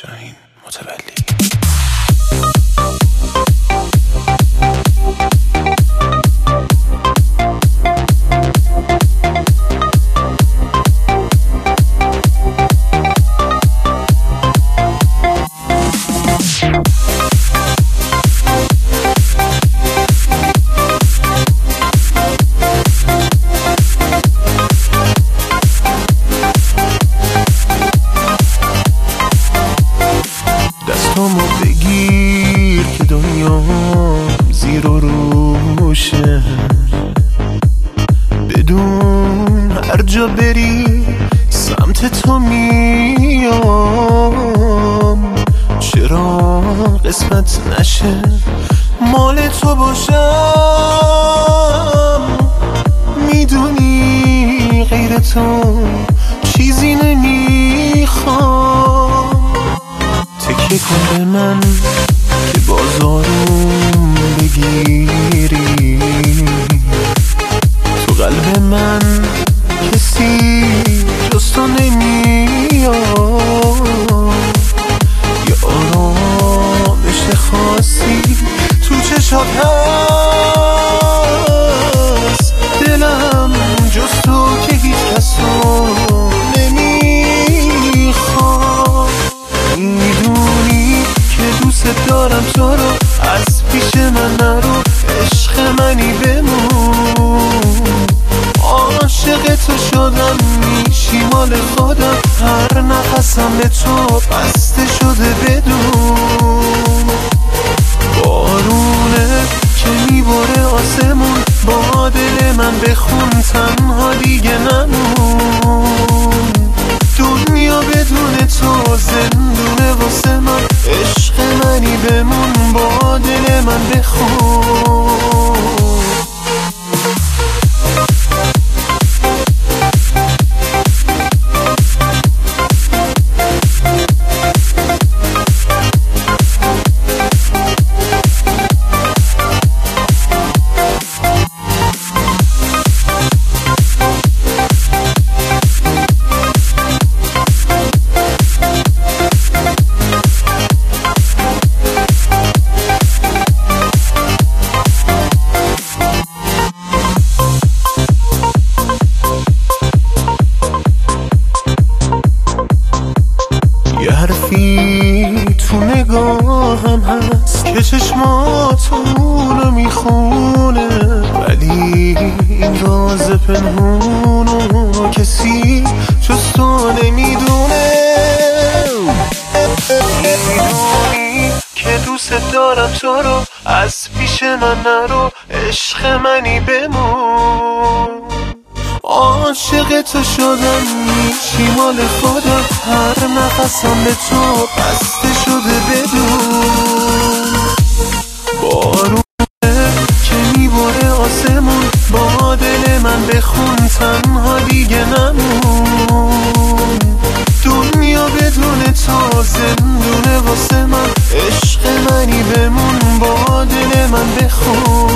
شاهین متولی. دستامو بگیر که دنیا زیر و روشه، بدون هر جا بری سمت تو میام. چرا قسمت نشه مال تو باشم؟ میدونی غیر تو چیزی نمیخوام. تکیه کن به من که بازارم بگیری، تو قلب من کسی جز تو نمیاد. یه آرامش خاصی تو چشات هست، دلم جز تو که هیچ کس رو نمیخواد. میدونی که دوست دارم تو رو، از پیش من نرو، عشق منی بمون. عاشق تو شدم، میشی مال خودم، هر نفسم به تو بسته شده بدون. بارونه که میباره آسمون، با دل من بخون تنها دیگه نمون. دنیا بدون تو زندونه واسه من، عشق منی بمون، با دل من بخون. یه حرفی تو نگاهم هست که چشماتونو میخونه، ولی این راز پنهونو کسی جز تو نمیدونه. میدونی که دوست دارم تو رو، از پیش من نرو، عشق منی بمون. عاشق تو شدم، میشی مال خودم، هر نفسم به تو بسته شده بدون. بارونه که میباره آسمون، با دل من بخون تنها دیگه نمون. دنیا بدون تو زندونه واسه من، عشق منی بمون، با دل من بخون.